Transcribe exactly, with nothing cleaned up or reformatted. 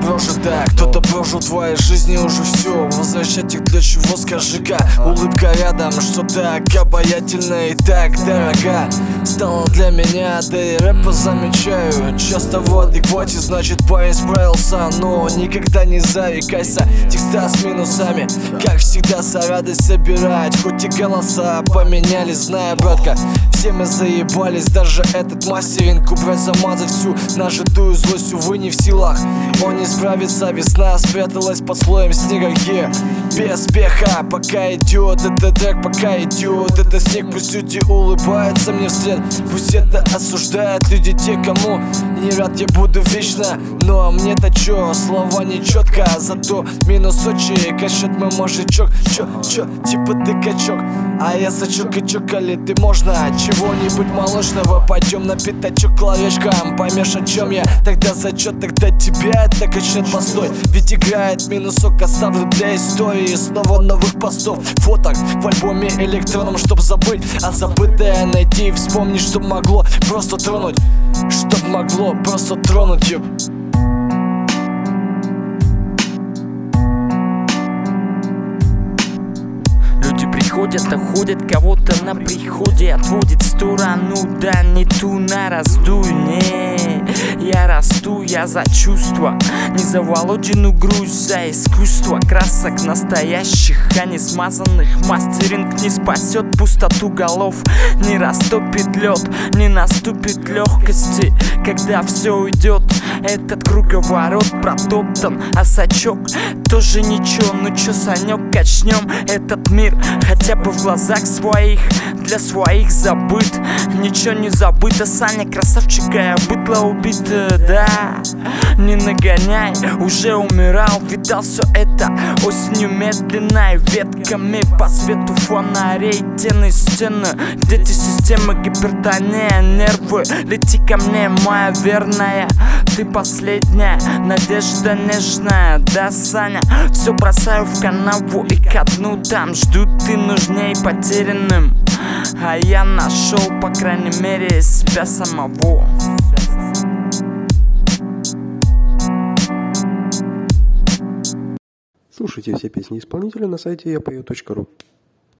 брошен, да. Кто-то прожил в твоей жизни уже все. Возвращать их для чего, скажи-ка. Улыбка рядом, что так обаятельно и так дорога стала для меня, да и рэпа замечаю часто в адеквате, значит парень справился. Но никогда не зарекайся, текста с минусами, как всегда с радость собирать. Хоть и голоса поменялись, знаю, братка, все мы заебались. Даже этот мастеринг убрать, замазать всю нажитую злость, увы, не в силах. Он не справится, весна спряталась под слоем снега, yeah. Без спеха, пока идет этот трек, пока идет этот снег. Пусть люди улыбаются мне вслед, пусть это осуждают люди, те, кому не рад я буду вечно. Но мне-то чё, слова не четко, зато минус очень качет мой мужичок. Чё, чё, типа ты качок, а я сачок и чокали. Ты можно чего-нибудь молочного, пойдем на пятачок клавишкам. Поймешь, о чем я, тогда зачет, тогда тебя это качнет постой. Ведь играет минусок, оставлю для истории снова новых постов, фоток в альбоме электронном, чтоб забыть, а забытое найти и вспомнить, чтоб могло просто тронуть, чтоб могло просто тронуть, ёп. Люди приходят, уходят, кого-то на приходе отводит в сторону, да не ту на раздуй, не. Я расту, я за чувства, не за Володину грусть, за искусство красок настоящих, а не смазанных. Мастеринг не спасет пустоту голов, не растопит лед, не наступит легкости, когда все уйдет. Этот круговорот протоптан, а сачок тоже ничего. Ну чё, Санек, качнем этот мир хотя бы в глазах своих, для своих забыт. Ничего не забыто, Саня красавчик, а быдло убито, да. Не нагоняй, уже умирал, видал все это осенью медленной, ветками по свету фонарей, тены стены, где-то система, гипертония, нервы. Лети ко мне, моя верная, ты последняя надежда нежная, да, Саня. Все бросаю в канаву и ко дну там жду, ты нужней потерянным, а я нашел, по крайней мере, себя самого. Слушайте все песни исполнителя на сайте я пою точка ру.